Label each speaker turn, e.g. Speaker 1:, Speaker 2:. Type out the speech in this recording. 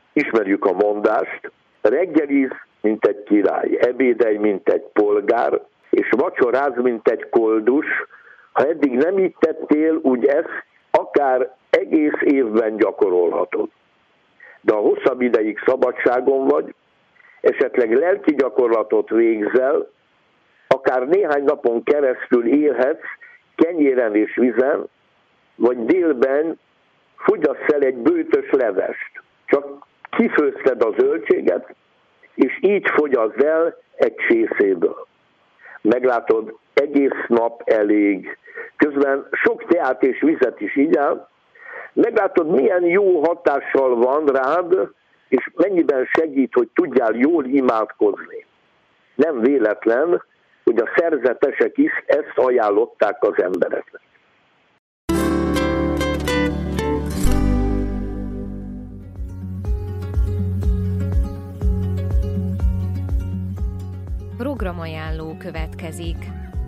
Speaker 1: ismerjük a mondást, reggeliz, mint egy király, ebédelj, mint egy polgár, és vacsoráz, mint egy koldus. Ha eddig nem így tettél, úgy ezt akár egész évben gyakorolhatod. De ha hosszabb ideig szabadságon vagy, esetleg lelki gyakorlatot végzel, akár néhány napon keresztül élhetsz kenyéren és vizen, vagy délben fogyasz el egy bőtös levest. Csak kifőzted a zöldséget, és így fogyasd el egy csészéből. Meglátod, egész nap elég. Közben sok teát és vizet is igyál. Meglátod, milyen jó hatással van rád, és mennyiben segít, hogy tudjál jól imádkozni. Nem véletlen, hogy a szerzetesek is ezt ajánlották az embereknek.
Speaker 2: Programajánló következik.